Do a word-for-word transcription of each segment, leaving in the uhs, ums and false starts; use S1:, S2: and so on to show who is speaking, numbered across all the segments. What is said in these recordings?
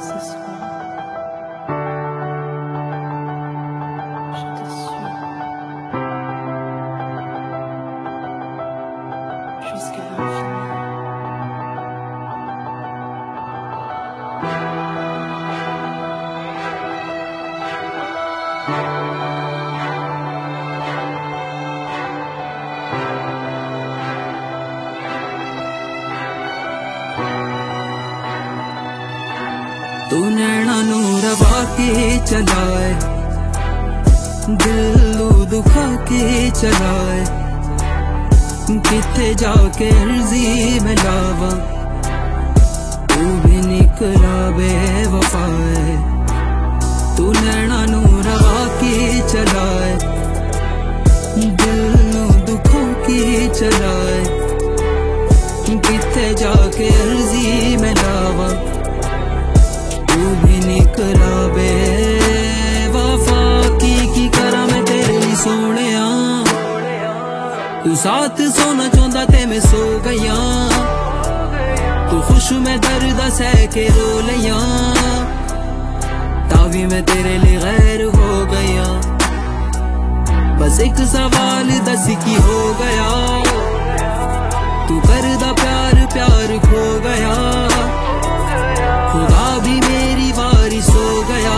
S1: ce soir. Je te suis jusqu'à l'infini.
S2: तू नैना नू रवा के चलाए, दिल दुखा के चलाए, किथे जाके अर्जी में लावा, तू भी निकला बेवफाए। तू नैना नू रवा के चलाए, दिल दुखा के चलाए, किथे जाके अर्जी में लावा, तू भी निकला बेवफा। की की करा मैं तेरे लिए सोनिया, तू साथ सोना चाहता ते मैं सो गया, तू खुश में दर्द सह के रो लिया, तावी मैं तेरे लिए गैर हो गया। बस एक सवाल दस की हो गया, तू करदा प्यार प्यार खो गया, खुदा भी मेरी बारिश हो गया,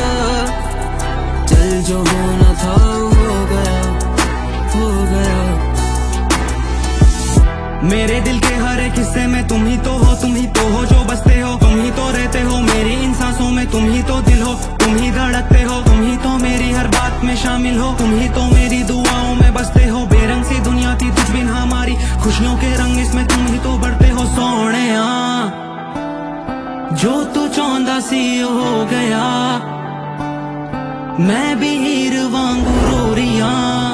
S2: चल जो होना था हो गया हो गया।
S3: मेरे दिल के हर एक हिस्से में तुम ही तो हो, तुम ही तो हो जो बसते हो, तुम ही तो रहते हो मेरी इन सांसों में, तुम ही तो दिल हो, तुम ही धड़कते हो, तुम ही तो मेरी हर बात में शामिल हो, तुम ही तो मेरी दुआओं में बसते हो। बेरंग सी दुनिया थी तुझ बिन हमारी, खुशियों के रंग इसमें तुम ही तो बढ़ते हो। सोहणिया जो तू चाहता सी हो गया, मैं भी हीर वांगू रो रिया,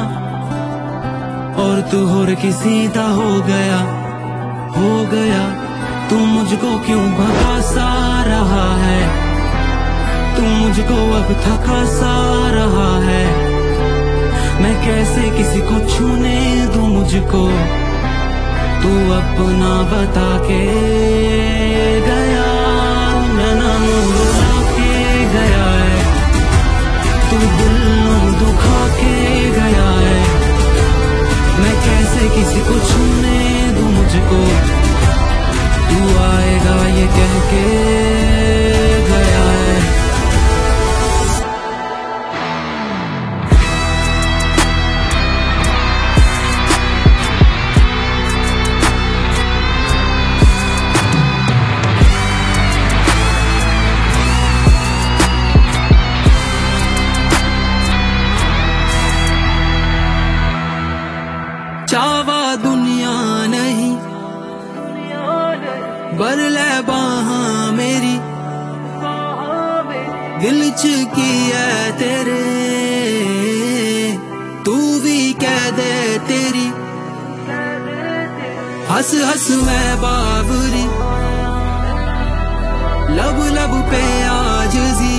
S3: और तू होर किसी दा हो गया हो गया। तू मुझको क्यों भगा सा रहा है, तू मुझको अब थका सा रहा है, मैं कैसे किसी को छूने दूं मुझको, तू अपना बता के गया। नैना रुला के गया है, तू दिल दुखा के गया है, मैं कैसे किसी को छूने दूं मुझको, तू आएगा ये कह के गया है।
S2: चावा दुनिया नहीं बर ले बाहा मेरी, दिल च की है तेरे, तू भी कह दे तेरी, हंस हंस मैं बाबरी, लब लब पे आजिज़ी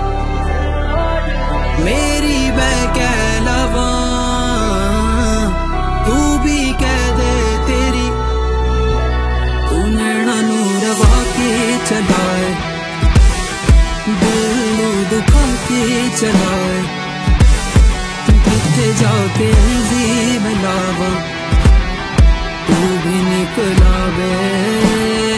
S2: मेरी मैं कह लवा, तू भी कह दे तेरी। तू नैना नू रवा के चलाए, दिल दुखा के चलाए, किथे जाके अर्जी में लावा, तू भी निकला बे